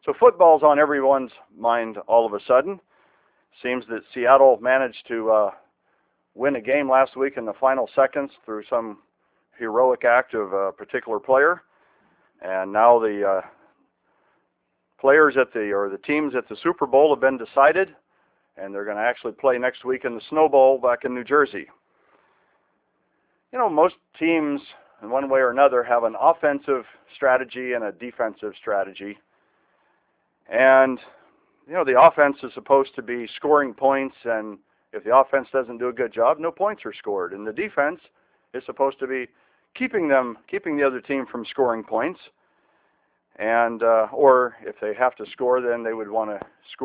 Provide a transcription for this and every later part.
So football's on everyone's mind all of a sudden. Seems that Seattle managed to win a game last week in the final seconds through some heroic act of a particular player. And now the players the teams at the Super Bowl have been decided, and they're going to actually play next week in the Snow Bowl back in New Jersey. You know, most teams, in one way or another, have an offensive strategy and a defensive strategy. And, you know, the offense is supposed to be scoring points, and if the offense doesn't do a good job, no points are scored. And the defense is supposed to be keeping the other team from scoring points. And or if they have to score, then they would want them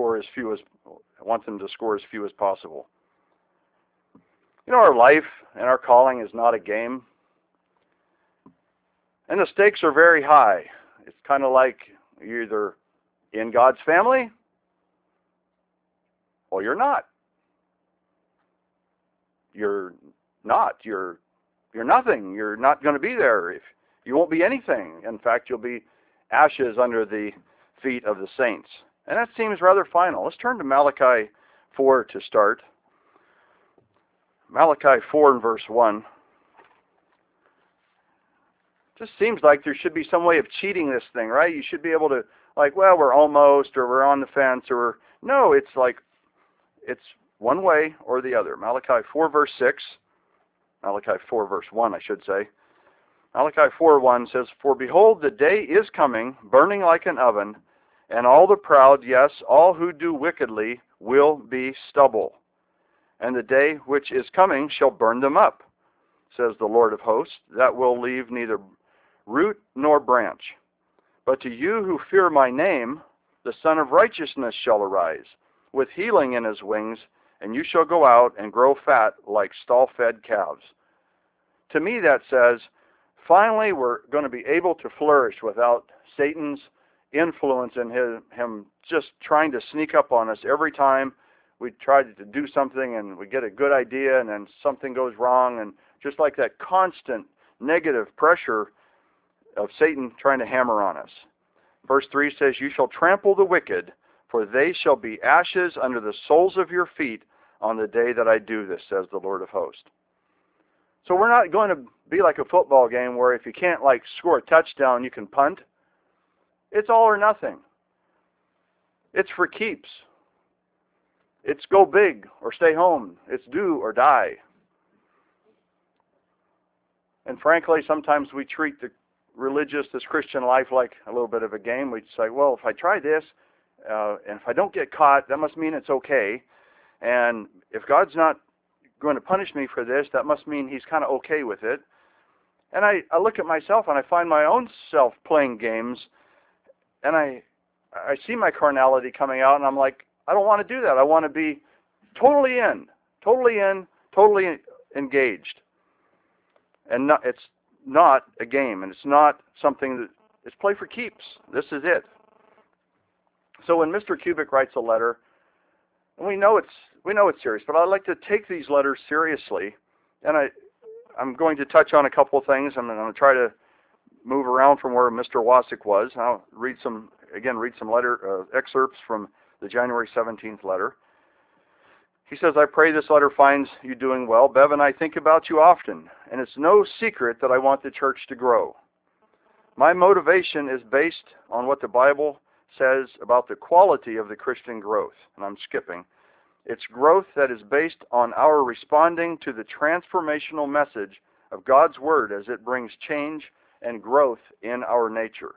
to score as few as possible. You know, our life and our calling is not a game. And the stakes are very high. It's kind of like you're either in God's family or you're not. You're not. You're nothing. You're not going to be there. If you won't be anything. In fact, you'll be ashes under the feet of the saints. And that seems rather final. Let's turn to Malachi 4 to start. Malachi 4 and verse 1. Just seems like there should be some way of cheating this thing, right? You should be able to, like, well, we're almost, or we're on the fence, or no, it's like, it's one way or the other. Malachi 4 verse 6, Malachi 4 verse 1, I should say. Malachi 4:1 says, "For behold, the day is coming, burning like an oven, and all the proud, yes, all who do wickedly, will be stubble. And the day which is coming shall burn them up, says the Lord of hosts, that will leave neither root nor branch. But to you who fear my name, the Son of Righteousness shall arise, with healing in his wings, and you shall go out and grow fat like stall-fed calves." To me that says, finally we're going to be able to flourish without Satan's influence and him just trying to sneak up on us every time we try to do something and we get a good idea and then something goes wrong, and just like that constant negative pressure of Satan trying to hammer on us. Verse 3 says, "You shall trample the wicked, for they shall be ashes under the soles of your feet on the day that I do this, says the Lord of hosts." So we're not going to be like a football game where if you can't like score a touchdown, you can punt. It's all or nothing. It's for keeps. It's go big or stay home. It's do or die. And frankly, sometimes we treat this Christian life like a little bit of a game. We say, well, if I try this, and if I don't get caught, that must mean it's okay. And if God's not going to punish me for this, that must mean he's kind of okay with it. And I look at myself and I find my own self playing games, and I see my carnality coming out, and I'm like, I don't want to do that. I want to be totally engaged. And it's not a game, and it's not something that it's play for keeps. This is it. So when Mr. Kubik writes a letter, and we know it's serious, but I like to take these letters seriously, and I'm going to touch on a couple of things. I'm going to try to move around from where Mr. Wasik was. I'll read some letter excerpts from the January 17th letter. He says, "I pray this letter finds you doing well. Bev and I think about you often, and it's no secret that I want the church to grow. My motivation is based on what the Bible says about the quality of the Christian growth." And I'm skipping. "It's growth that is based on our responding to the transformational message of God's Word as it brings change and growth in our nature."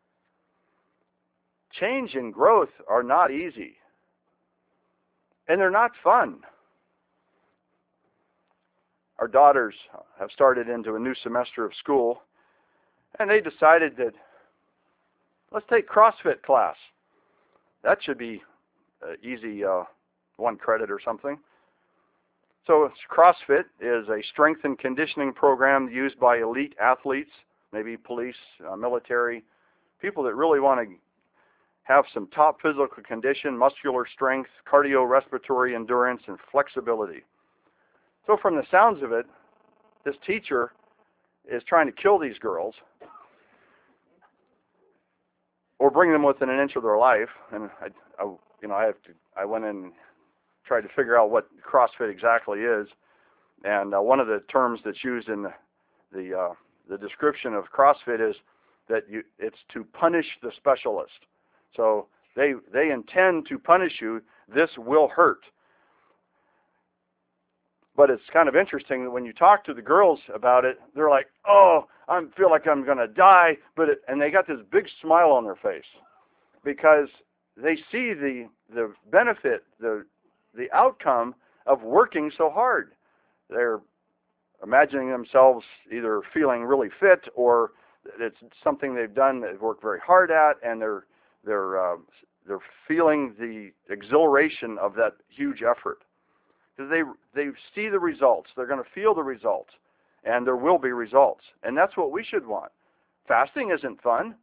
Change and growth are not easy. And they're not fun. Our daughters have started into a new semester of school, and they decided that let's take CrossFit class. That should be easy, 1 credit or something. So CrossFit is a strength and conditioning program used by elite athletes, maybe police, military, people that really want to have some top physical condition, muscular strength, cardiorespiratory endurance, and flexibility. So from the sounds of it, this teacher is trying to kill these girls, or bring them within an inch of their life. And I went in and tried to figure out what CrossFit exactly is. And one of the terms that's used in the description of CrossFit is that it's to punish the specialist. So they intend to punish you. This will hurt. But it's kind of interesting that when you talk to the girls about it, they're like, "Oh, I feel like I'm going to die," and they got this big smile on their face because they see the benefit, the outcome of working so hard. They're imagining themselves either feeling really fit, or it's something they've done, they've worked very hard at, and they're feeling the exhilaration of that huge effort. Because they see the results, they're going to feel the results, and there will be results. And that's what we should want. Fasting isn't fun,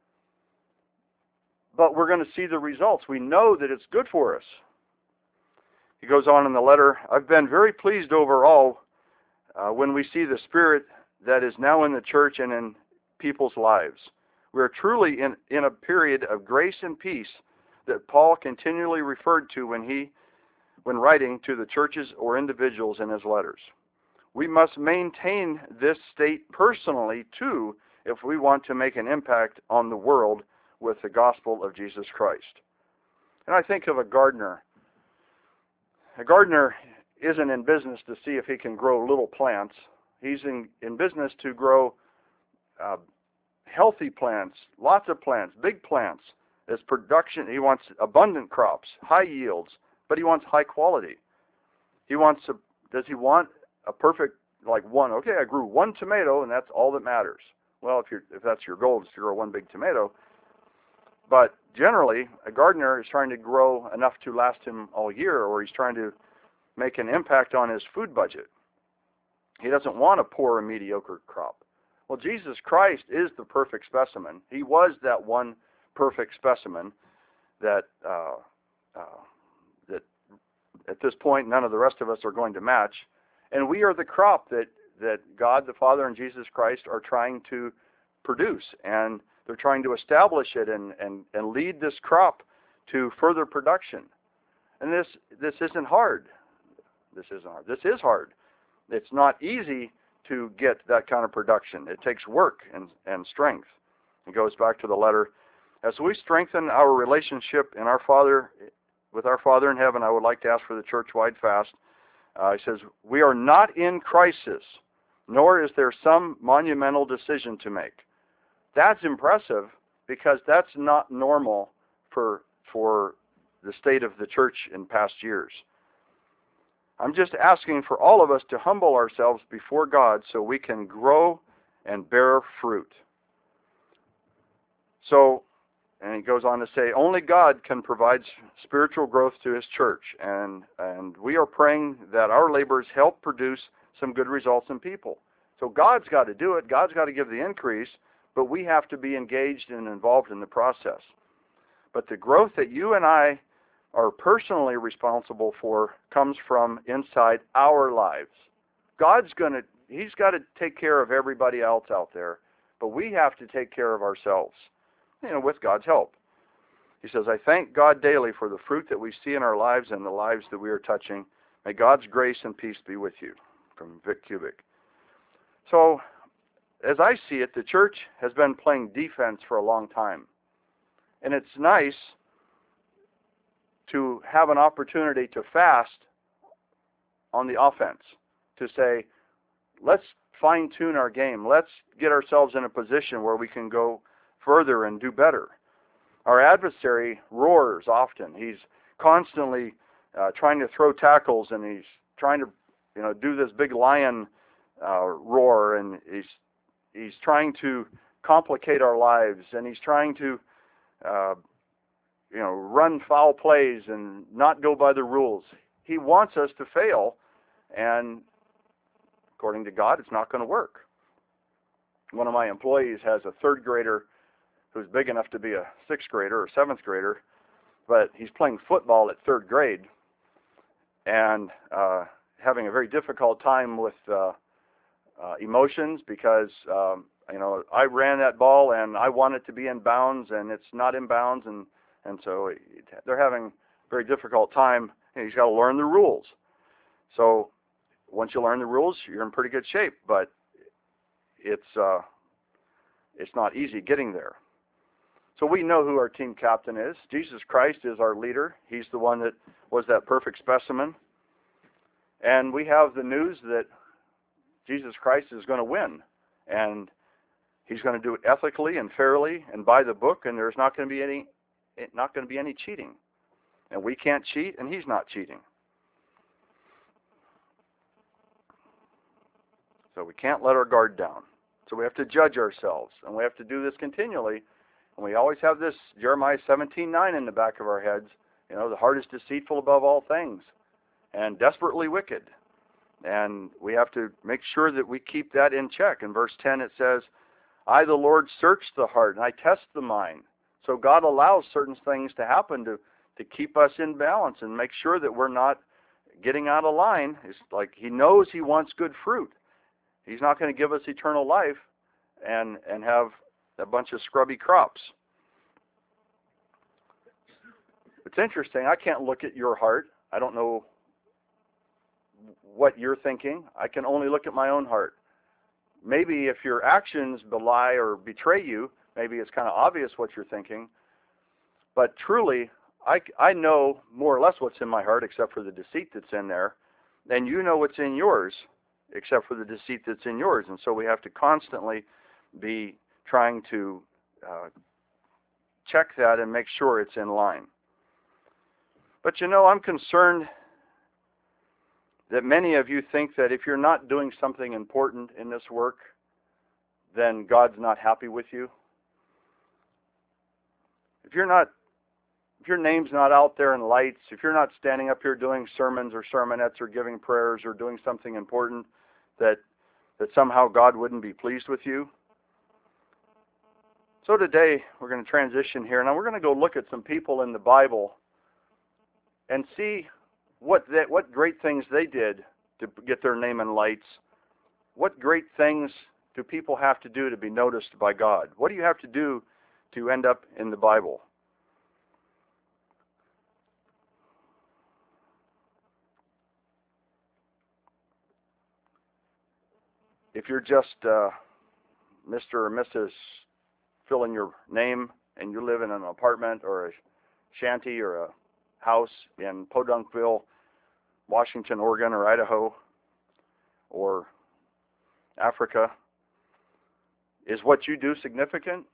but we're going to see the results. We know that it's good for us. He goes on in the letter, "I've been very pleased overall when we see the Spirit that is now in the church and in people's lives. We are truly in a period of grace and peace that Paul continually referred to when writing to the churches or individuals in his letters. We must maintain this state personally, too, if we want to make an impact on the world with the gospel of Jesus Christ." And I think of a gardener. A gardener isn't in business to see if he can grow little plants. He's in business to grow healthy plants, lots of plants, big plants. As production, he wants abundant crops, high yields, but he wants high quality. Does he want a perfect, like one, okay, I grew one tomato and that's all that matters. Well, if that's your goal, is to grow one big tomato. But generally, a gardener is trying to grow enough to last him all year, or he's trying to make an impact on his food budget. He doesn't want a poor and mediocre crop. Well, Jesus Christ is the perfect specimen. He was that one perfect specimen that at this point none of the rest of us are going to match. And we are the crop that God the Father and Jesus Christ are trying to produce. And they're trying to establish it and lead this crop to further production. And this isn't hard. This isn't hard. This is hard. It's not easy to get that kind of production. It takes work and strength. It goes back to the letter. As we strengthen our relationship with our Father in heaven, I would like to ask for the church-wide fast. He says, "We are not in crisis, nor is there some monumental decision to make." That's impressive because that's not normal for the state of the church in past years. I'm just asking for all of us to humble ourselves before God so we can grow and bear fruit. And he goes on to say, only God can provide spiritual growth to his church. And we are praying that our labors help produce some good results in people. So God's got to do it. God's got to give the increase, but we have to be engaged and involved in the process. But the growth that you and I are personally responsible for comes from inside our lives. He's got to take care of everybody else out there, but we have to take care of ourselves, with God's help. He says, I thank God daily for the fruit that we see in our lives and the lives that we are touching. May God's grace and peace be with you. From Vic Kubik. So, as I see it, the church has been playing defense for a long time. And it's nice to have an opportunity to fast on the offense, to say, let's fine-tune our game. Let's get ourselves in a position where we can go further and do better. Our adversary roars often. He's constantly trying to throw tackles, and he's trying to do this big lion roar, and he's trying to complicate our lives, and he's trying to run foul plays and not go by the rules. He wants us to fail, and according to God, it's not going to work. One of my employees has a third grader who's big enough to be a sixth grader or seventh grader, but he's playing football at third grade and having a very difficult time with emotions because I ran that ball and I want it to be in bounds and it's not in bounds, and so they're having a very difficult time. He's got to learn the rules. So once you learn the rules, you're in pretty good shape, but it's not easy getting there. So we know who our team captain is. Jesus Christ is our leader. He's the one that was that perfect specimen. And we have the news that Jesus Christ is going to win. And he's going to do it ethically and fairly and by the book, and there's not going to be any cheating. And we can't cheat, and he's not cheating. So we can't let our guard down. So we have to judge ourselves, and we have to do this continually. And we always have this Jeremiah 17:9 in the back of our heads. The heart is deceitful above all things and desperately wicked. And we have to make sure that we keep that in check. In verse 10 it says, I, the Lord, search the heart, and I test the mind. So God allows certain things to happen to keep us in balance and make sure that we're not getting out of line. It's like he knows he wants good fruit. He's not going to give us eternal life and have a bunch of scrubby crops. It's interesting. I can't look at your heart. I don't know what you're thinking. I can only look at my own heart. Maybe if your actions belie or betray you, maybe it's kind of obvious what you're thinking. But truly, I know more or less what's in my heart except for the deceit that's in there. And you know what's in yours except for the deceit that's in yours. And so we have to constantly be trying to check that and make sure it's in line. But I'm concerned that many of you think that if you're not doing something important in this work, then God's not happy with you. If your name's not out there in lights, if you're not standing up here doing sermons or sermonettes or giving prayers or doing something important, that somehow God wouldn't be pleased with you. So today we're going to transition here. Now we're going to go look at some people in the Bible and see what great things they did to get their name in lights. What great things do people have to do to be noticed by God? What do you have to do to end up in the Bible? If you're just Mr. or Mrs. fill in your name and you live in an apartment or a shanty or a house in Podunkville, Washington, Oregon, or Idaho, or Africa, is what you do significant?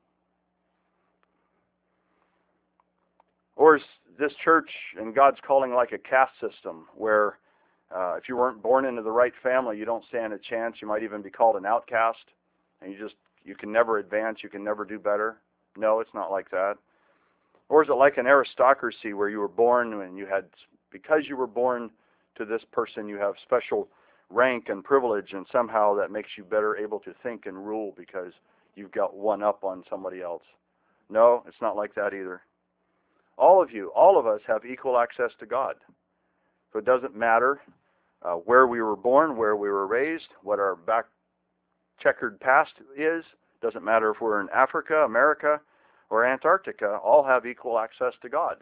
Or is this church and God's calling like a caste system where if you weren't born into the right family, you don't stand a chance. You might even be called an outcast, and you can never advance, you can never do better? No, it's not like that. Or is it like an aristocracy where you were born and because you were born to this person, you have special rank and privilege, and somehow that makes you better able to think and rule because you've got one up on somebody else? No, it's not like that either. All of us have equal access to God. So it doesn't matter where we were born, where we were raised, what our back checkered past is. Doesn't matter if we're in Africa, America, or Antarctica. All have equal access to God.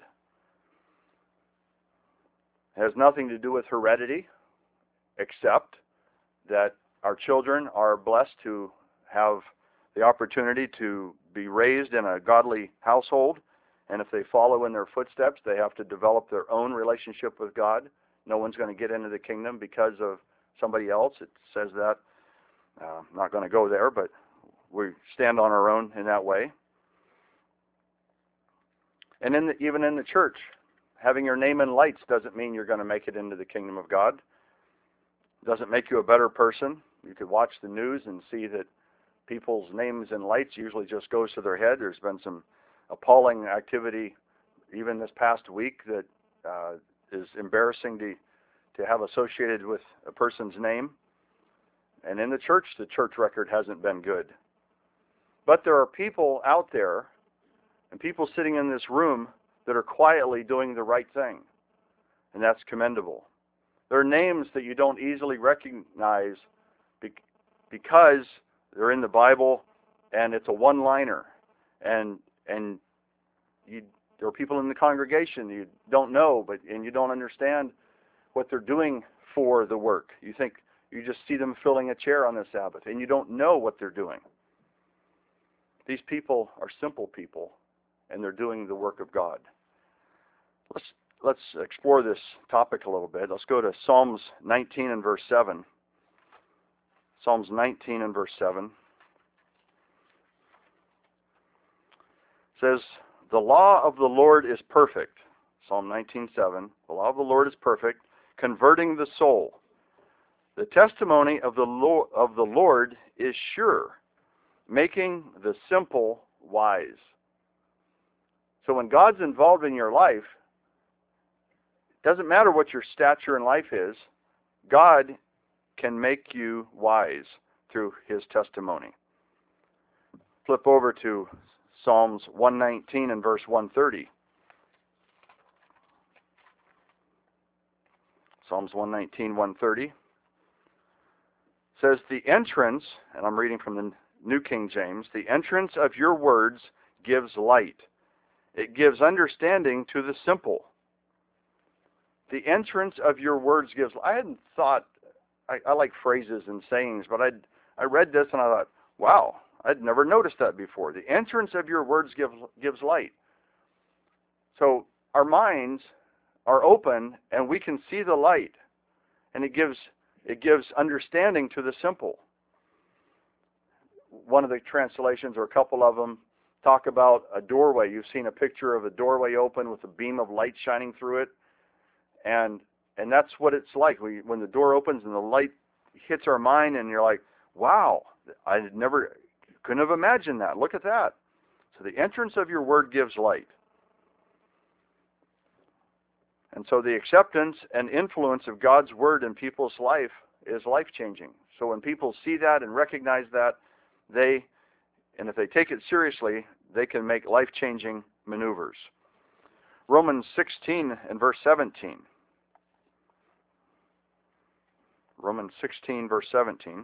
It has nothing to do with heredity, except that our children are blessed to have the opportunity to be raised in a godly household, and if they follow in their footsteps, they have to develop their own relationship with God. No one's going to get into the kingdom because of somebody else. It says that. I'm not going to go there, but we stand on our own in that way. And even in the church, having your name in lights doesn't mean you're going to make it into the kingdom of God. It doesn't make you a better person. You could watch the news and see that people's names in lights usually just goes to their head. There's been some appalling activity even this past week that is embarrassing to have associated with a person's name. And in the church record hasn't been good. But there are people out there and people sitting in this room that are quietly doing the right thing, and that's commendable. There are names that you don't easily recognize because they're in the Bible, and it's a one-liner, and there are people in the congregation you don't know, and you don't understand what they're doing for the work. You just see them filling a chair on the Sabbath, and you don't know what they're doing. These people are simple people, and they're doing the work of God. Let's explore this topic a little bit. Let's go to Psalms 19 and verse 7. Psalms 19 and verse 7 says, "The law of the Lord is perfect." Psalm 19:7. The law of the Lord is perfect, converting the soul. The testimony of the Lord is sure, making the simple wise. So when God's involved in your life, it doesn't matter what your stature in life is, God can make you wise through His testimony. Flip over to Psalms 119 and verse 130. Psalms 119, 130 says, "The entrance," and I'm reading from the New King James, "the entrance of your words gives light. It gives understanding to the simple." The entrance of your words gives. I hadn't thought. I like phrases and sayings, but I read this and I thought, wow, I'd never noticed that before. The entrance of your words gives light. So our minds are open and we can see the light, and it gives understanding to the simple. One of the translations, or a couple of them, talk about a doorway. You've seen a picture of a doorway open with a beam of light shining through it, and that's what it's like. When the door opens and the light hits our mind, and you're like, wow, I couldn't have imagined that. Look at that. So the entrance of your word gives light. And so the acceptance and influence of God's word in people's life is life-changing. So when people see that and recognize that, and if they take it seriously, they can make life-changing maneuvers. Romans 16 and verse 17. Romans 16, verse 17.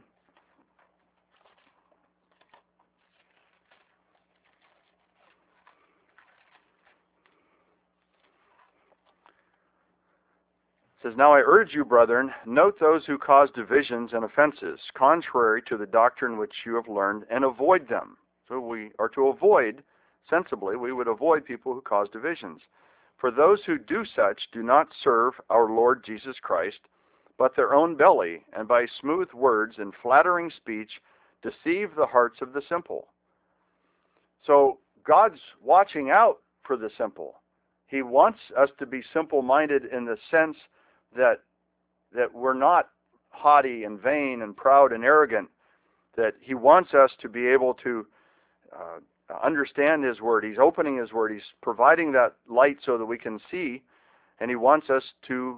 It says, "Now I urge you, brethren, note those who cause divisions and offenses, contrary to the doctrine which you have learned, and avoid them." So we are to avoid, sensibly, we would avoid people who cause divisions. "For those who do such do not serve our Lord Jesus Christ, but their own belly, and by smooth words and flattering speech deceive the hearts of the simple." So God's watching out for the simple. He wants us to be simple-minded in the sense that we're not haughty and vain and proud and arrogant, that He wants us to be able to understand His Word. He's opening His Word. He's providing that light so that we can see, and He wants us to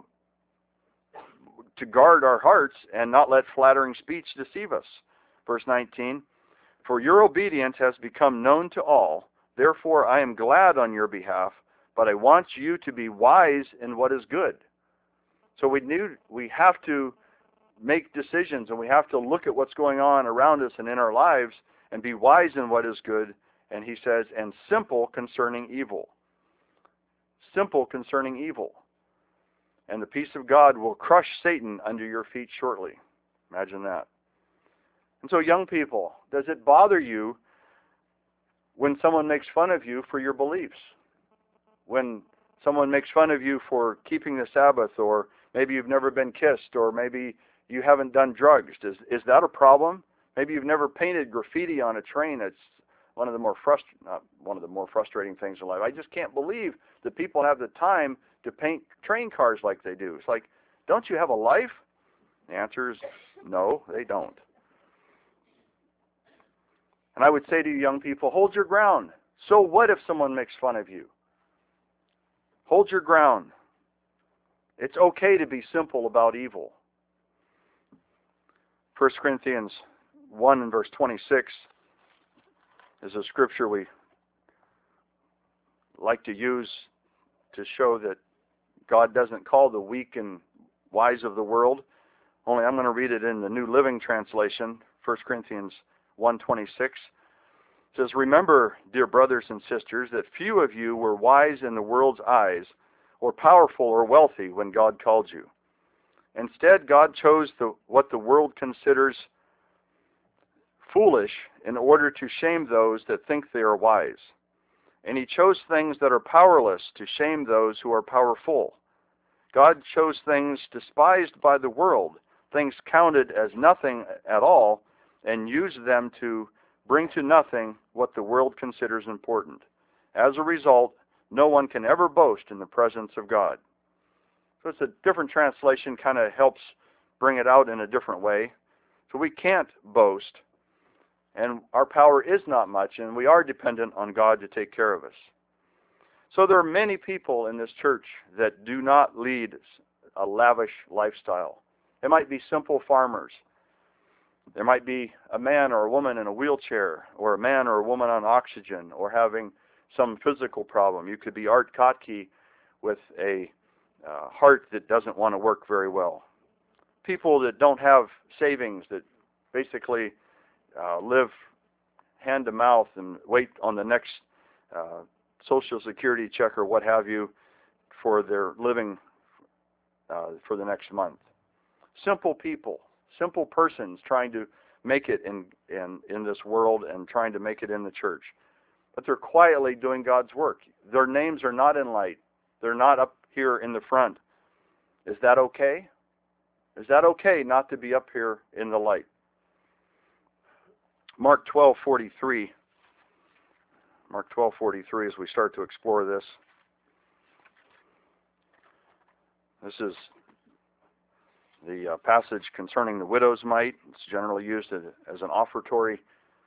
guard our hearts and not let flattering speech deceive us. Verse 19, "For your obedience has become known to all. Therefore I am glad on your behalf, but I want you to be wise in what is good." So we have to make decisions, and we have to look at what's going on around us and in our lives and be wise in what is good. And he says, "and simple concerning evil." Simple concerning evil. "And the peace of God will crush Satan under your feet shortly." Imagine that. And so, young people, does it bother you when someone makes fun of you for your beliefs? When someone makes fun of you for keeping the Sabbath, or maybe you've never been kissed, or maybe you haven't done drugs. Is that a problem? Maybe you've never painted graffiti on a train. It's one of the more frustrating things in life. I just can't believe that people have the time to paint train cars like they do. It's like, don't you have a life? The answer is no, they don't. And I would say to you young people, hold your ground. So what if someone makes fun of you? Hold your ground. It's okay to be simple about evil. 1 Corinthians 1 and verse 26 is a scripture we like to use to show that God doesn't call the weak and wise of the world. Only I'm going to read it in the New Living Translation, 1 Corinthians 1:26. It says, "Remember, dear brothers and sisters, that few of you were wise in the world's eyes, or powerful or wealthy when God called you. Instead, God chose what the world considers foolish in order to shame those that think they are wise. And He chose things that are powerless to shame those who are powerful. God chose things despised by the world, things counted as nothing at all, and used them to bring to nothing what the world considers important. As a result, no one can ever boast in the presence of God." So it's a different translation, kind of helps bring it out in a different way. So we can't boast, and our power is not much, and we are dependent on God to take care of us. So there are many people in this church that do not lead a lavish lifestyle. They might be simple farmers. There might be a man or a woman in a wheelchair, or a man or a woman on oxygen, or having some physical problem. You could be Art Kotke with a heart that doesn't want to work very well. People that don't have savings, that basically live hand to mouth and wait on the next Social Security check or what have you for their living for the next month. Simple people, simple persons trying to make it in this world and trying to make it in the church. But they're quietly doing God's work. Their names are not in light. They're not up here in the front. Is that okay? Is that okay not to be up here in the light? Mark 12:43. Mark 12:43 as we start to explore this. This is the passage concerning the widow's mite. It's generally used as an offertory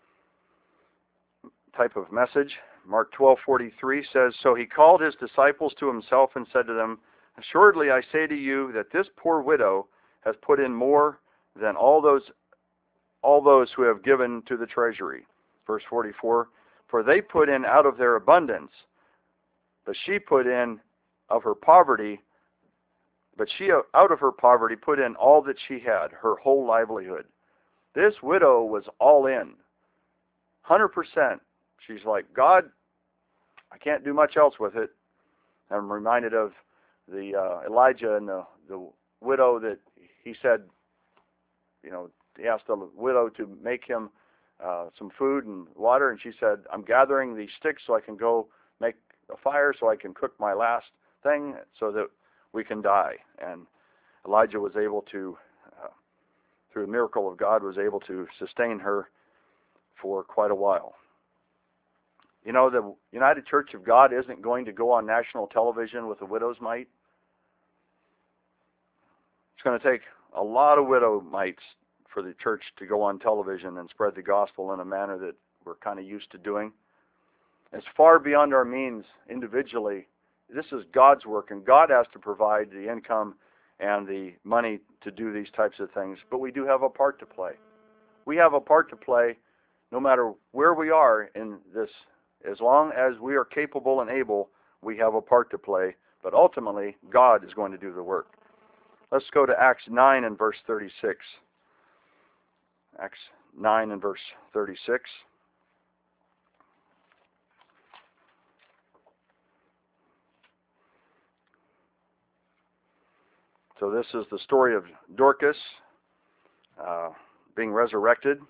type of message. Mark 12:43 says, "So he called his disciples to himself and said to them, 'Assuredly I say to you that this poor widow has put in more than all those who have given to the treasury.'" Verse 44, "For they put in out of their abundance, but she put in of her poverty, but she out of her poverty put in all that she had, her whole livelihood." This widow was all in, 100%. She's like, "God, I can't do much else with it." I'm reminded of the Elijah and the widow that he said, he asked the widow to make him some food and water, and she said, "I'm gathering these sticks so I can go make a fire so I can cook my last thing so that we can die." And Elijah was able to, through the miracle of God, was able to sustain her for quite a while. The United Church of God isn't going to go on national television with a widow's mite. It's going to take a lot of widow mites for the church to go on television and spread the gospel in a manner that we're kind of used to doing. It's far beyond our means individually. This is God's work, and God has to provide the income and the money to do these types of things. But we do have a part to play. We have a part to play no matter where we are in this. As long as we are capable and able, we have a part to play. But ultimately, God is going to do the work. Let's go to Acts 9 and verse 36. Acts 9 and verse 36. So this is the story of Dorcas being resurrected.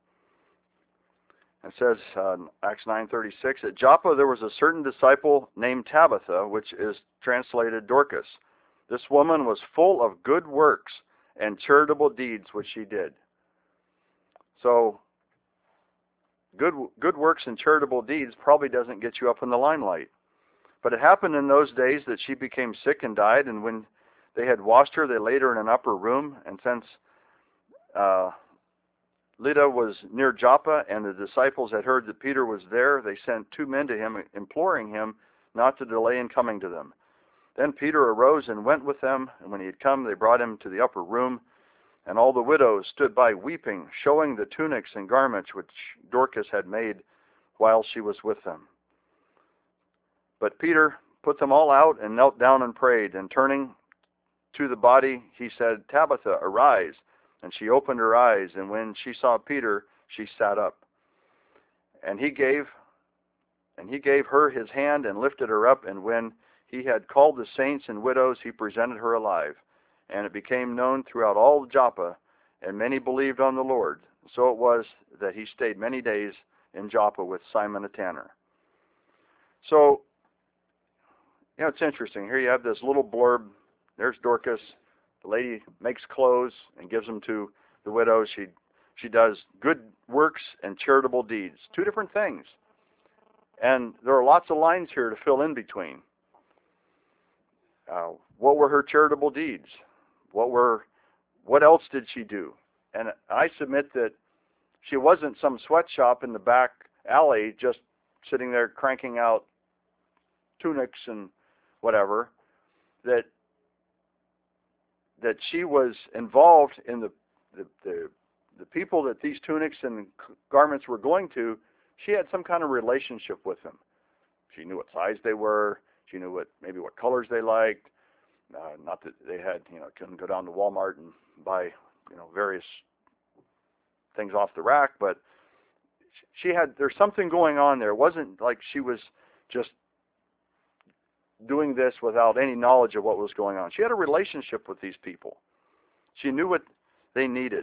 It says in Acts 9:36, "At Joppa there was a certain disciple named Tabitha, which is translated Dorcas. This woman was full of good works and charitable deeds which she did." So good works and charitable deeds probably doesn't get you up in the limelight. But it happened in those days that she became sick and died, and when they had washed her, they laid her in an upper room. And since Lydda was near Joppa, and the disciples had heard that Peter was there, they sent 2 men to him, imploring him not to delay in coming to them. Then Peter arose and went with them, and when he had come, they brought him to the upper room. And all the widows stood by weeping, showing the tunics and garments which Dorcas had made while she was with them. But Peter put them all out and knelt down and prayed, and turning to the body, he said, "Tabitha, arise." And she opened her eyes, and when she saw Peter, she sat up. And he gave her his hand and lifted her up, and when he had called the saints and widows, he presented her alive. And it became known throughout all Joppa, and many believed on the Lord. So it was that he stayed many days in Joppa with Simon a tanner. So, it's interesting. Here you have this little blurb. There's Dorcas. The lady makes clothes and gives them to the widows. She does good works and charitable deeds. Two different things. And there are lots of lines here to fill in between. What were her charitable deeds? What else did she do? And I submit that she wasn't some sweatshop in the back alley just sitting there cranking out tunics and whatever. That she was involved in the people that these tunics and garments were going to. She had some kind of relationship with them. She knew what size they were. She knew maybe what colors they liked. Not that they had, couldn't go down to Walmart and buy, various things off the rack, but there's something going on there. It wasn't like she was just doing this without any knowledge of what was going on. She had a relationship with these people. She knew what they needed.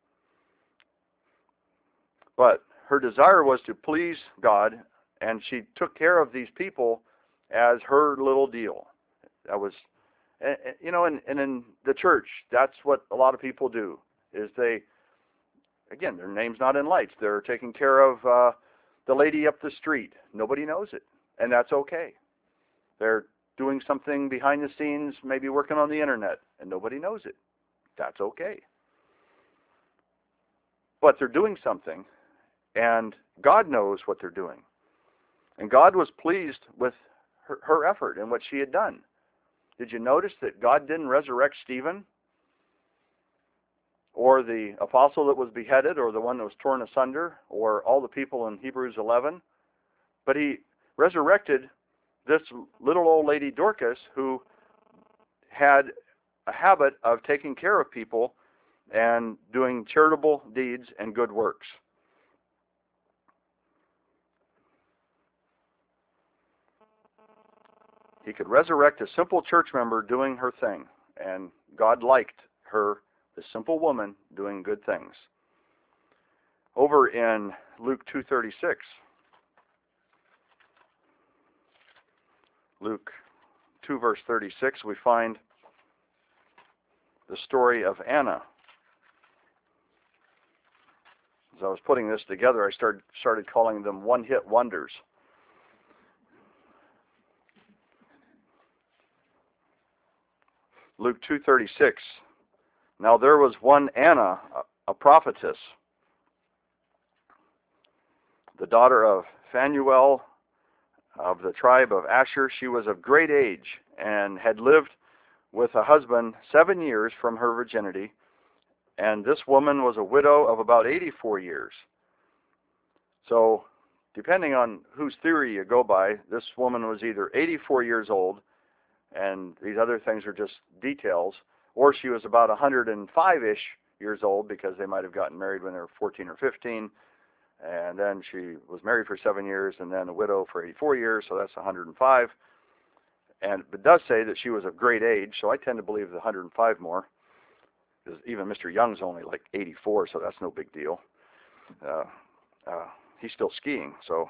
But her desire was to please God, and she took care of these people as her little deal. That was, and in the church, that's what a lot of people do, is their name's not in lights. They're taking care of the lady up the street. Nobody knows it, and that's okay. They're doing something behind the scenes, maybe working on the internet, and nobody knows it. That's okay. But they're doing something, and God knows what they're doing. And God was pleased with her effort and what she had done. Did you notice that God didn't resurrect Stephen? Or the apostle that was beheaded, or the one that was torn asunder, or all the people in Hebrews 11? But he resurrected this little old lady Dorcas, who had a habit of taking care of people and doing charitable deeds and good works. He could resurrect a simple church member doing her thing, and God liked her, the simple woman, doing good things. Over in Luke 2:36, Luke 2 verse 36, we find the story of Anna. As I was putting this together, I started calling them one-hit wonders. Luke 2:36. Now there was one Anna, a prophetess, the daughter of Phanuel of the tribe of Asher. She was of great age and had lived with a husband 7 years from her virginity, and this woman was a widow of about 84 years. So, depending on whose theory you go by, this woman was either 84 years old, and these other things are just details, or she was about 105-ish years old, because they might have gotten married when they were 14 or 15, and then she was married for 7 years, and then a widow for 84 years, so that's 105. And it does say that she was of great age, so I tend to believe the 105 more, because even Mr. Young's only like 84, so that's no big deal. He's still skiing, so...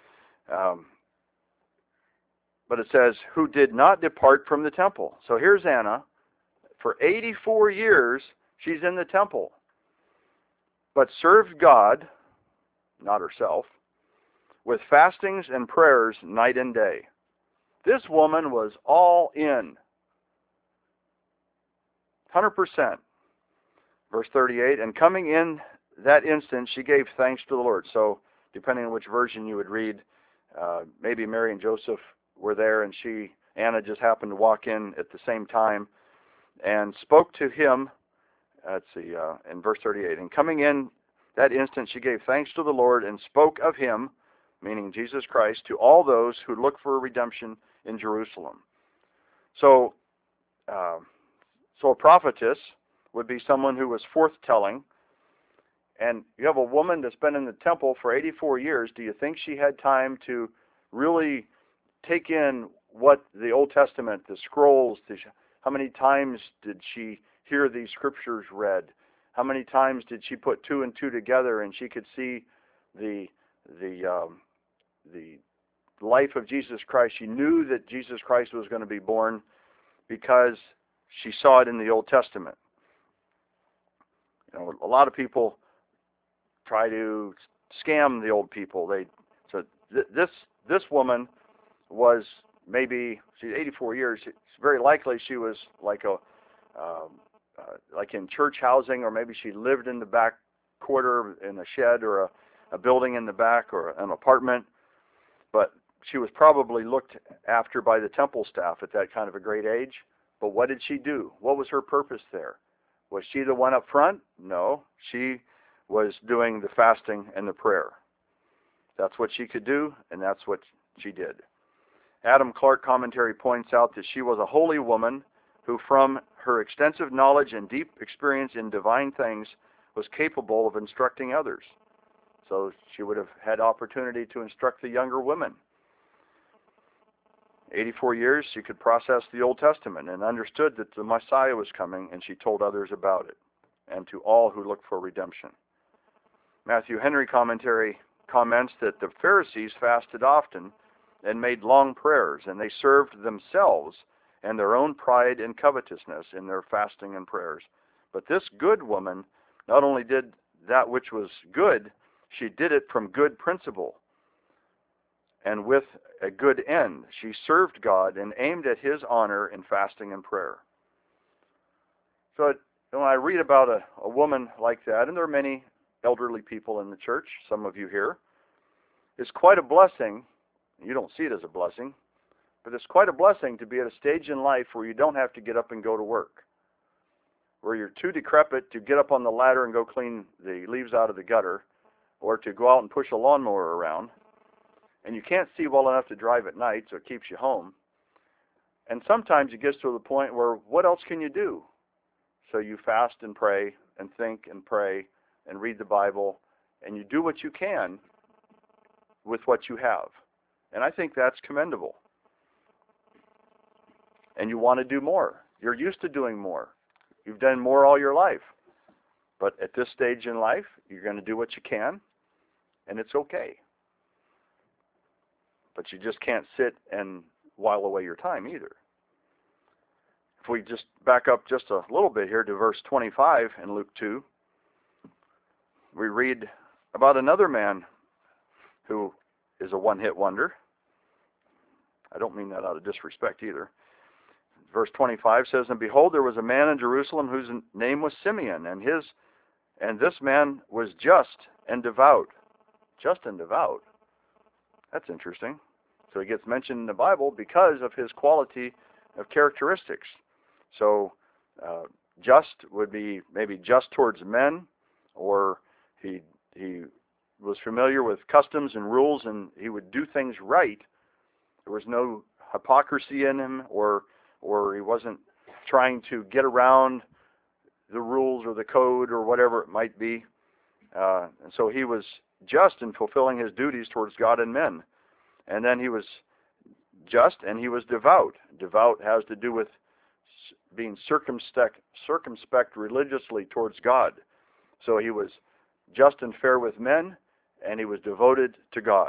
but it says, who did not depart from the temple. So here's Anna. For 84 years, she's in the temple, but served God, not herself, with fastings and prayers night and day. This woman was all in. 100%. Verse 38, and coming in that instant, she gave thanks to the Lord. So, depending on which version you would read, maybe Mary and Joseph were there, and Anna just happened to walk in at the same time, and spoke to him. In verse 38, and coming in that instant, she gave thanks to the Lord and spoke of him, meaning Jesus Christ, to all those who look for redemption in Jerusalem. So a prophetess would be someone who was forthtelling, And you have a woman that's been in the temple for 84 years. Do you think she had time to really take in what the Old Testament, the scrolls, how many times did she hear these scriptures read? How many times did she put two and two together and she could see the life of Jesus Christ? She knew that Jesus Christ was going to be born because she saw it in the Old Testament. You know, a lot of people try to scam the old people. This woman was maybe, she's 84 years. It's very likely she was like like in church housing, or maybe she lived in the back quarter in a shed or a building in the back or an apartment. But she was probably looked after by the temple staff at that kind of a great age. But what did she do? What was her purpose there? Was she the one up front? No. She was doing the fasting and the prayer. That's what she could do, and that's what she did. Adam Clark commentary points out that she was a holy woman who, from her extensive knowledge and deep experience in divine things, was capable of instructing others. So she would have had opportunity to instruct the younger women. 84 years, she could process the Old Testament and understood that the Messiah was coming, and she told others about it, and to all who look for redemption. Matthew Henry commentary comments that the Pharisees fasted often and made long prayers, and they served themselves and their own pride and covetousness in their fasting and prayers. But this good woman not only did that which was good, she did it from good principle and with a good end. She served God and aimed at His honor in fasting and prayer. So when I read about a woman like that, and there are many elderly people in the church, some of you here, it's quite a blessing. You don't see it as a blessing, but it's quite a blessing to be at a stage in life where you don't have to get up and go to work, where you're too decrepit to get up on the ladder and go clean the leaves out of the gutter, or to go out and push a lawnmower around, and you can't see well enough to drive at night, so it keeps you home. And sometimes it gets to the point where what else can you do? So you fast and pray and think and pray and read the Bible, and you do what you can with what you have. And I think that's commendable. And you want to do more. You're used to doing more. You've done more all your life. But at this stage in life, you're going to do what you can, and it's okay. But you just can't sit and while away your time either. If we just back up just a little bit here to verse 25 in Luke 2, we read about another man who is a one-hit wonder. I don't mean that out of disrespect either. Verse 25 says, "And behold, there was a man in Jerusalem whose name was Simeon, and this man was just and devout." Just and devout. That's interesting. So he gets mentioned in the Bible because of his quality of characteristics. So just would be maybe just towards men, or he was familiar with customs and rules, and he would do things right. There was no hypocrisy in him, or he wasn't trying to get around the rules or the code or whatever it might be. And so he was just in fulfilling his duties towards God and men. And then he was just and he was devout. Devout has to do with being circumspect religiously towards God. So he was just and fair with men, and he was devoted to God.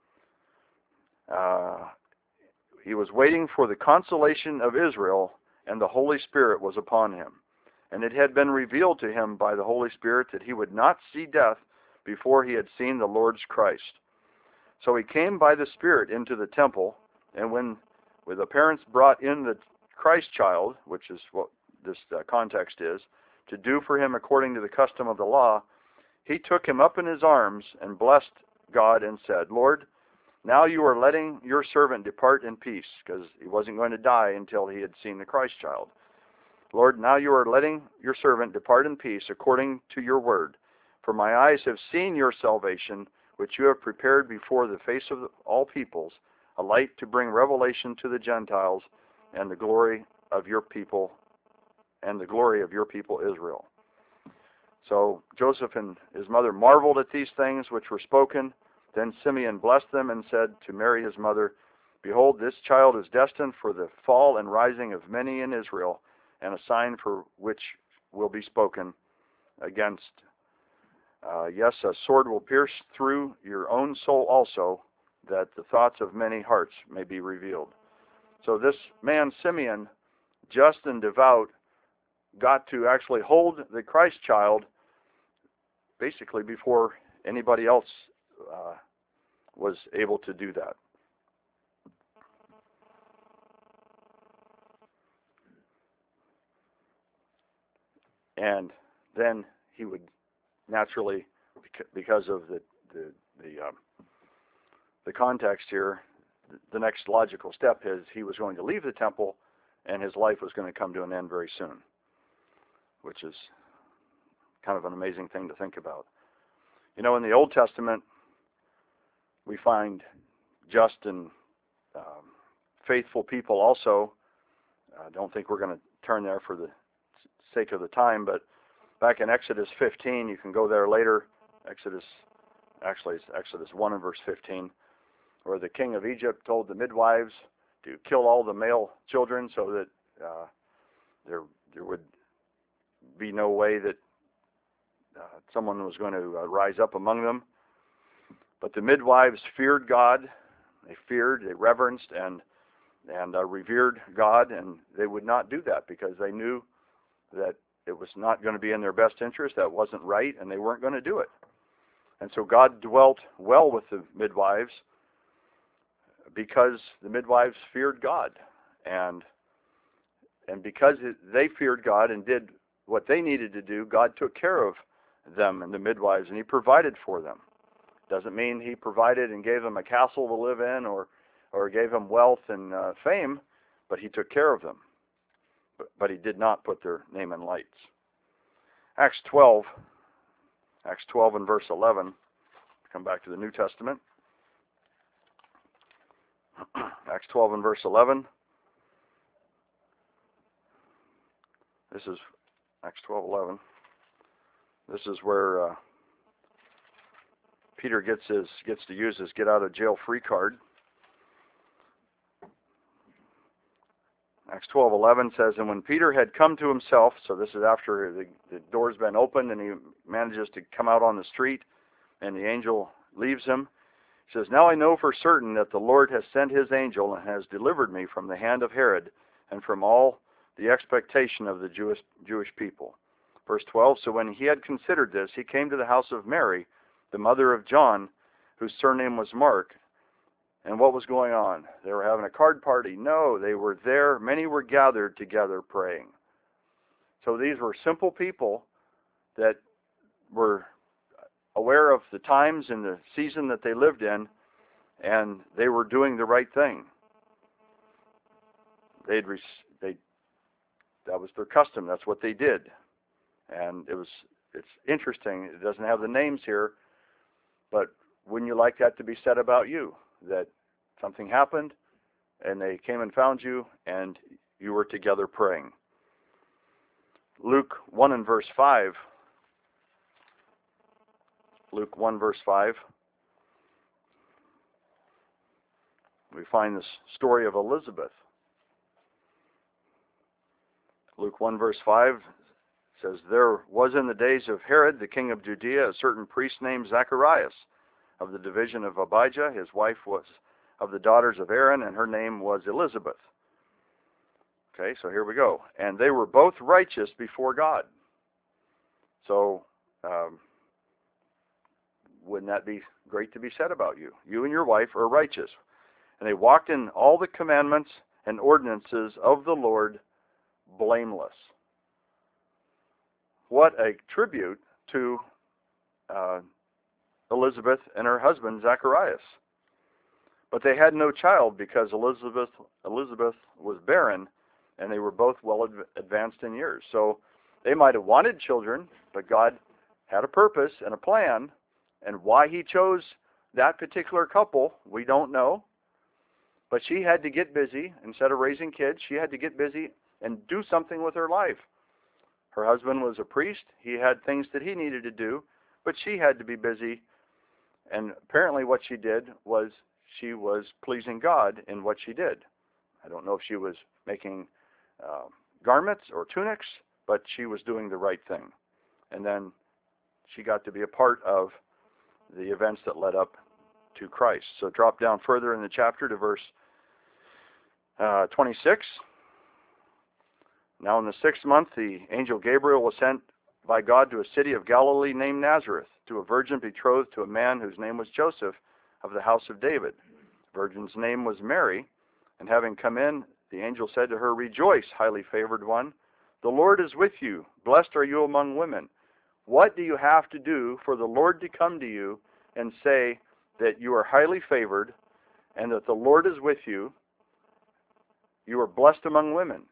He was waiting for the consolation of Israel, and the Holy Spirit was upon him. And it had been revealed to him by the Holy Spirit that he would not see death before he had seen the Lord's Christ. So he came by the Spirit into the temple, and when the parents brought in the Christ child, which is what this context is, to do for him according to the custom of the law, he took him up in his arms and blessed God and said, "Lord, now you are letting your servant depart in peace," because he wasn't going to die until he had seen the Christ child. "Lord, now you are letting your servant depart in peace according to your word. For my eyes have seen your salvation, which you have prepared before the face of all peoples, a light to bring revelation to the Gentiles, and the glory of your people, Israel." So Joseph and his mother marveled at these things which were spoken. Then Simeon blessed them and said to Mary his mother, Behold, this child is destined for the fall and rising of many in Israel, and a sign for which will be spoken against. Yes, a sword will pierce through your own soul also, that the thoughts of many hearts may be revealed. So this man, Simeon, just and devout, got to actually hold the Christ child basically before anybody else was able to do that. And then he would naturally, because of the context here, the next logical step is he was going to leave the temple, and his life was going to come to an end very soon, which is kind of an amazing thing to think about. You know, in the Old Testament, we find just and faithful people also. I don't think we're going to turn there for the sake of the time, but back in Exodus 15, you can go there later. Exodus 1 and verse 15, where the king of Egypt told the midwives to kill all the male children so that there would be no way that someone was going to rise up among them. But the midwives feared God. They reverenced and revered God, and they would not do that because they knew that it was not going to be in their best interest. That wasn't right, and they weren't going to do it. And so God dwelt well with the midwives because the midwives feared God, and because they feared God and did what they needed to do, God took care of them and the midwives, and He provided for them. Doesn't mean He provided and gave them a castle to live in or gave them wealth and fame, but He took care of them. But He did not put their name in lights. Acts 12 and verse 11. Come back to the New Testament. Acts 12 and verse 11. This is Acts 12:11. This is where Peter gets to use his get out of jail free card. Acts 12:11 says, and when Peter had come to himself, so this is after the door's been opened and he manages to come out on the street, and the angel leaves him. He says, now I know for certain that the Lord has sent His angel and has delivered me from the hand of Herod and from all the expectation of the Jewish people. Verse 12, so when he had considered this, he came to the house of Mary, the mother of John, whose surname was Mark. And what was going on? They were having a card party? No, they were there. Many were gathered together praying. So these were simple people that were aware of the times and the season that they lived in, and they were doing the right thing. That was their custom. That's what they did. And it's interesting. It doesn't have the names here, but wouldn't you like that to be said about you? That something happened, and they came and found you, and you were together praying. Luke 1 and verse 5. Luke 1 verse 5. We find this story of Elizabeth. Luke 1 verse 5 says, there was in the days of Herod, the king of Judea, a certain priest named Zacharias, of the division of Abijah. His wife was of the daughters of Aaron, and her name was Elizabeth. Okay, so here we go. And they were both righteous before God. So, wouldn't that be great to be said about you? You and your wife are righteous. And they walked in all the commandments and ordinances of the Lord blameless. What a tribute to Elizabeth and her husband Zacharias. But they had no child because Elizabeth was barren, and they were both well advanced in years. So they might have wanted children, but God had a purpose and a plan, and why He chose that particular couple, we don't know. But she had to get busy. Instead of raising kids, she had to get busy and do something with her life. Her husband was a priest. He had things that he needed to do, but she had to be busy. And apparently what she did was she was pleasing God in what she did. I don't know if she was making garments or tunics, but she was doing the right thing. And then she got to be a part of the events that led up to Christ. So drop down further in the chapter to verse 26. Now in the 6th month, the angel Gabriel was sent by God to a city of Galilee named Nazareth, to a virgin betrothed to a man whose name was Joseph, of the house of David. The virgin's name was Mary, and having come in, the angel said to her, "Rejoice, highly favored one. The Lord is with you. Blessed are you among women." What do you have to do for the Lord to come to you and say that you are highly favored and that the Lord is with you? You are blessed among women.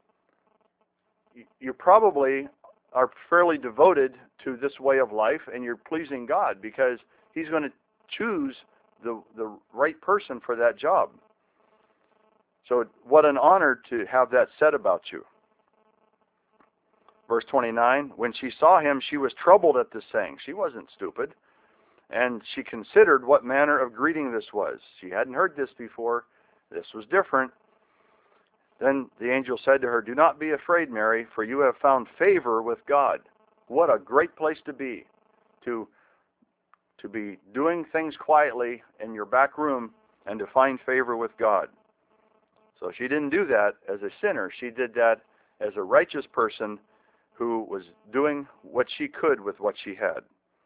You probably are fairly devoted to this way of life, and you're pleasing God because He's going to choose the right person for that job. So what an honor to have that said about you. Verse 29, when she saw him, she was troubled at this saying. She wasn't stupid. And she considered what manner of greeting this was. She hadn't heard this before. This was different. Then the angel said to her, "Do not be afraid, Mary, for you have found favor with God." What a great place to be be doing things quietly in your back room and to find favor with God. So she didn't do that as a sinner. She did that as a righteous person who was doing what she could with what she had.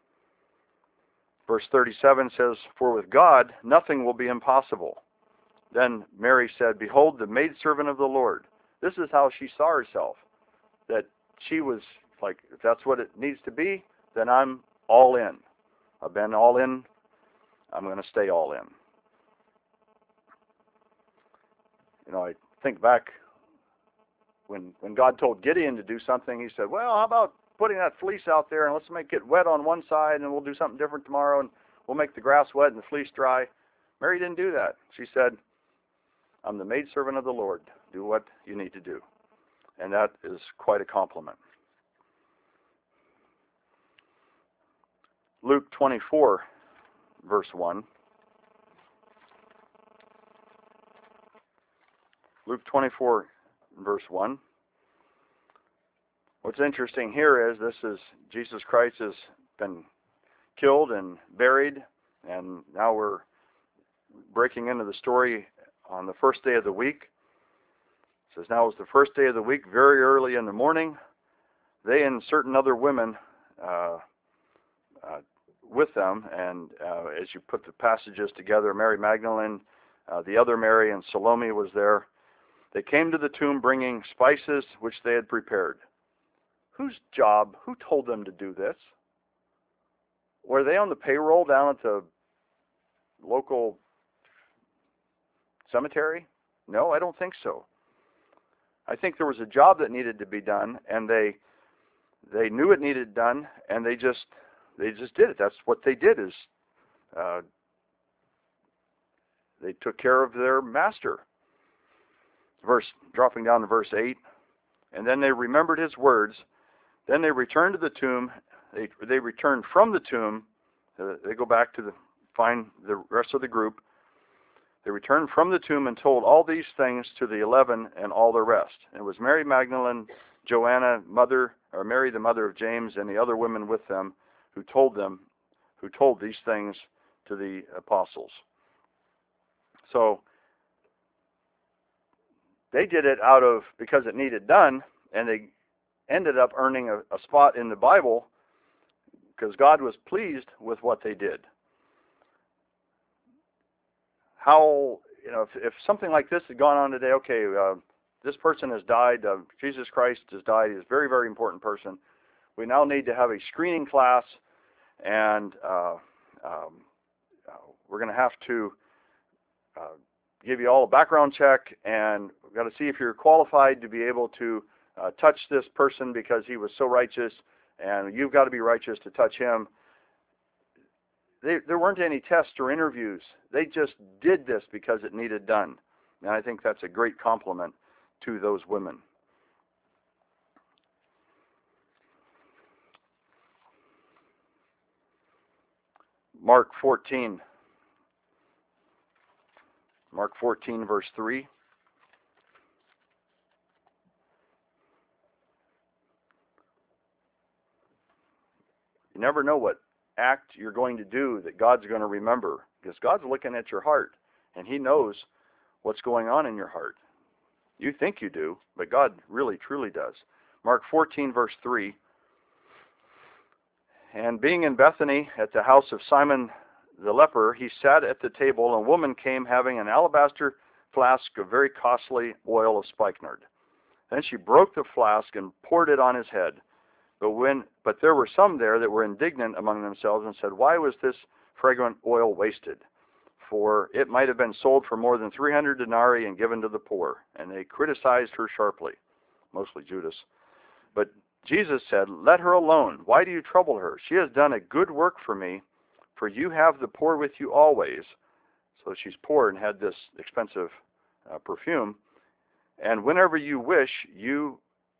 Verse 37 says, "For with God nothing will be impossible." Then Mary said, "Behold, the maidservant of the Lord." This is how she saw herself, that she was like, if that's what it needs to be, then I'm all in. I've been all in. I'm going to stay all in. You know, I think back when God told Gideon to do something, he said, "Well, how about putting that fleece out there and let's make it wet on one side and we'll do something different tomorrow and we'll make the grass wet and the fleece dry." Mary didn't do that. She said, "I'm the maidservant of the Lord. Do what you need to do." And that is quite a compliment. Luke 24, verse 1. Luke 24, verse 1. What's interesting here is Jesus Christ has been killed and buried, and now we're breaking into the story on the first day of the week. It says, "Now it was the first day of the week, very early in the morning. They and certain other women with them," and as you put the passages together, Mary Magdalene, the other Mary, and Salome was there. They came to the tomb bringing spices which they had prepared. Whose job? Who told them to do this? Were they on the payroll down at the local cemetery? No, I don't think so. I think there was a job that needed to be done, and they knew it needed done, and they just did it. That's what they did, is they took care of their master. Dropping down to verse 8, "And then they remembered his words. Then they returned to the tomb." They returned from the tomb. They go back to find the rest of the group. They returned from the tomb and told all these things to the 11 and all the rest. And it was Mary Magdalene, Joanna, Mary the mother of James, and the other women with them who told these things to the apostles. So they did it because it needed done, and they ended up earning a spot in the Bible because God was pleased with what they did. How, if something like this had gone on today, okay, this person has died, Jesus Christ has died, he's a very, very important person. We now need to have a screening class, and we're going to have to give you all a background check, and we've got to see if you're qualified to be able to touch this person because he was so righteous, and you've got to be righteous to touch him. There weren't any tests or interviews. They just did this because it needed done. And I think that's a great compliment to those women. Mark 14. Mark 14, verse 3. You never know what act you're going to do that God's going to remember, because God's looking at your heart, and He knows what's going on in your heart. You think you do, but God really, truly does. Mark 14, verse 3. And being in Bethany at the house of Simon the leper, he sat at the table, and a woman came having an alabaster flask of very costly oil of spikenard. Then she broke the flask and poured it on his head. But there were some there that were indignant among themselves and said, "Why was this fragrant oil wasted? For it might have been sold for more than 300 denarii and given to the poor." And they criticized her sharply, mostly Judas. But Jesus said, "Let her alone. Why do you trouble her? She has done a good work for me, for you have the poor with you always." So she's poor and had this expensive perfume. And whenever you wish, you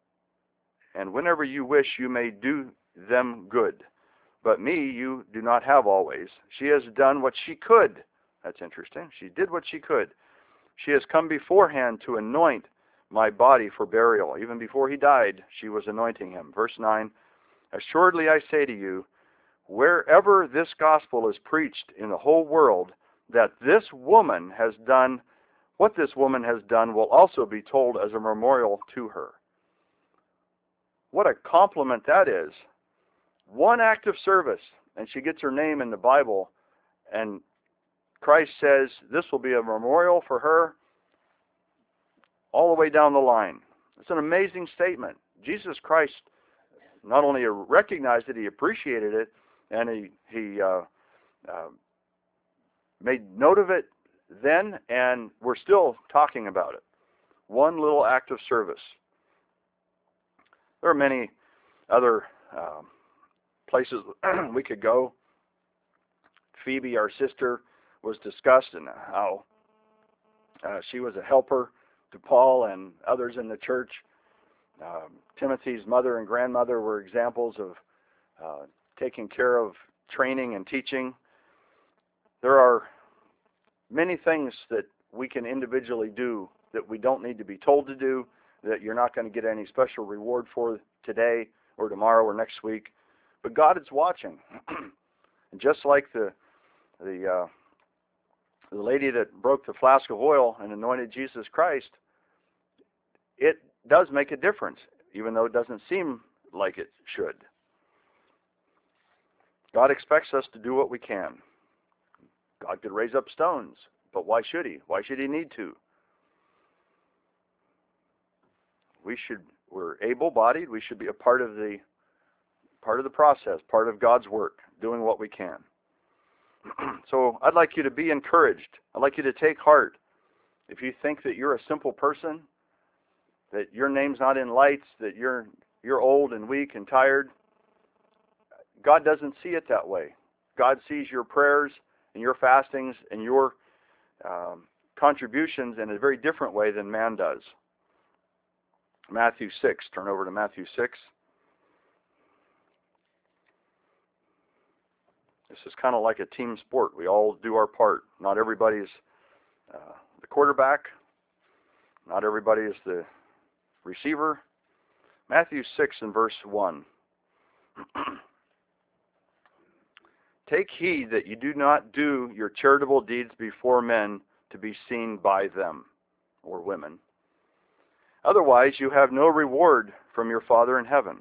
may do them good. But me you do not have always. She has done what she could. That's interesting. She did what she could. She has come beforehand to anoint my body for burial. Even before he died, she was anointing him. Verse 9, assuredly I say to you, wherever this gospel is preached in the whole world, that this woman has done, what this woman has done will also be told as a memorial to her. What a compliment that is. One act of service, and she gets her name in the Bible, and Christ says this will be a memorial for her all the way down the line. It's an amazing statement. Jesus Christ not only recognized it, he appreciated it, and he made note of it then, and we're still talking about it. One little act of service. There are many other places we could go. Phoebe, our sister, was discussed, and how she was a helper to Paul and others in the church. Timothy's mother and grandmother were examples of taking care of training and teaching. There are many things that we can individually do that we don't need to be told to do, that you're not going to get any special reward for today or tomorrow or next week. But God is watching. And just like the lady that broke the flask of oil and anointed Jesus Christ, it does make a difference, even though it doesn't seem like it should. God expects us to do what we can. God could raise up stones, but why should he? Why should he need to? We're able-bodied. We should be a part of the process, part of God's work, doing what we can. So I'd like you to be encouraged. I'd like you to take heart. If you think that you're a simple person, that your name's not in lights, that you're old and weak and tired, God doesn't see it that way. God sees your prayers and your fastings and your contributions in a very different way than man does. Matthew 6. Turn over to Matthew 6. This is kind of like a team sport. We all do our part. Not everybody's the quarterback. Not everybody is the receiver. Matthew 6 and verse 1. Take heed that you do not do your charitable deeds before men to be seen by them, or women. Otherwise you have no reward from your Father in heaven.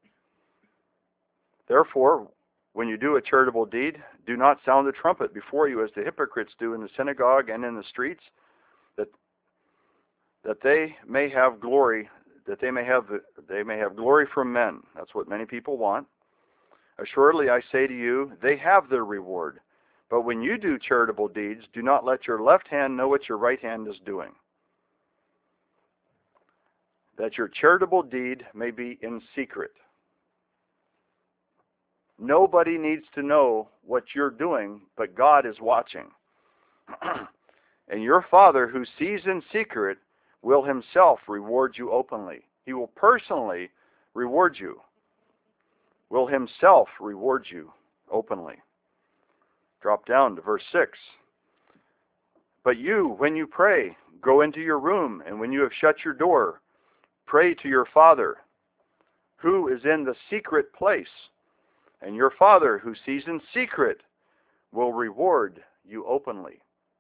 Therefore, when you do a charitable deed, do not sound the trumpet before you as the hypocrites do in the synagogue and in the streets, that they may have glory, they may have glory from men. That's what many people want. Assuredly, I say to you, they have their reward. But when you do charitable deeds, do not let your left hand know what your right hand is doing, that your charitable deed may be in secret. Nobody needs to know what you're doing, but God is watching. And your Father who sees in secret will himself reward you openly. He will personally reward you. Will himself reward you openly. Drop down to verse 6. But you, when you pray, go into your room, and when you have shut your door, pray to your Father, who is in the secret place, and your Father, who sees in secret, will reward you openly.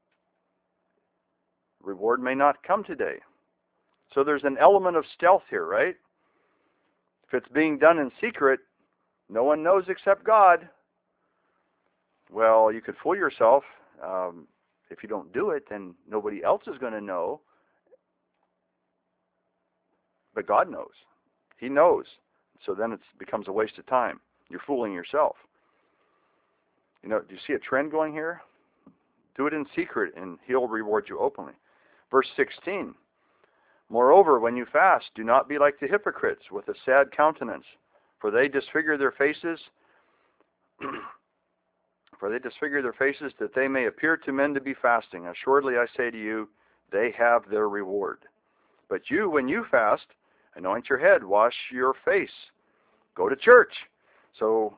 Reward may not come today. So there's an element of stealth here, right? If it's being done in secret, no one knows except God. Well, you could fool yourself. If you don't do it, then nobody else is going to know. But God knows. He knows. So then it becomes a waste of time. You're fooling yourself. You know, do you see a trend going here? Do it in secret, and He'll reward you openly. Verse 16. Moreover, when you fast, do not be like the hypocrites with a sad countenance, for they disfigure their faces, that they may appear to men to be fasting. Assuredly, I say to you, they have their reward. But you, when you fast, anoint your head, wash your face, go to church, so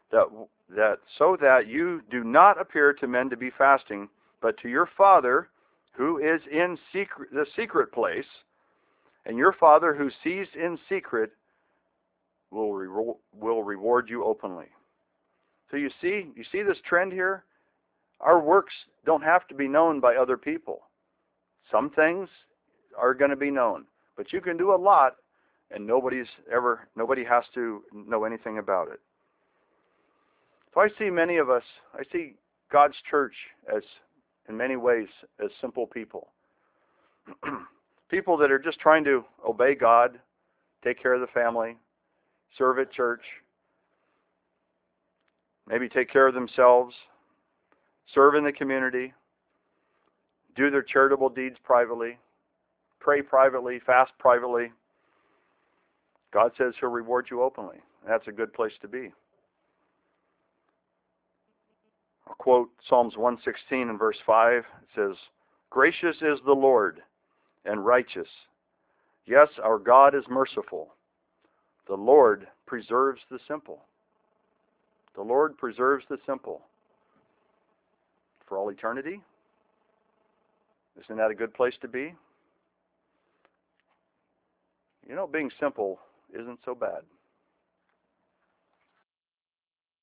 that you do not appear to men to be fasting, but to your Father who is in the secret place, and your Father who sees in secret will reward you openly. So you see this trend here? Our works don't have to be known by other people. Some things are going to be known, but you can do a lot, and nobody has to know anything about it. So I see God's church as, in many ways, as simple people. People that are just trying to obey God, take care of the family, serve at church, maybe take care of themselves, serve in the community, do their charitable deeds privately, pray privately, fast privately. God says He'll reward you openly. That's a good place to be. I'll quote Psalms 116 and verse 5. It says, "Gracious is the Lord and righteous. Yes, our God is merciful. The Lord preserves the simple." The Lord preserves the simple. For all eternity? Isn't that a good place to be? You know, being simple isn't so bad.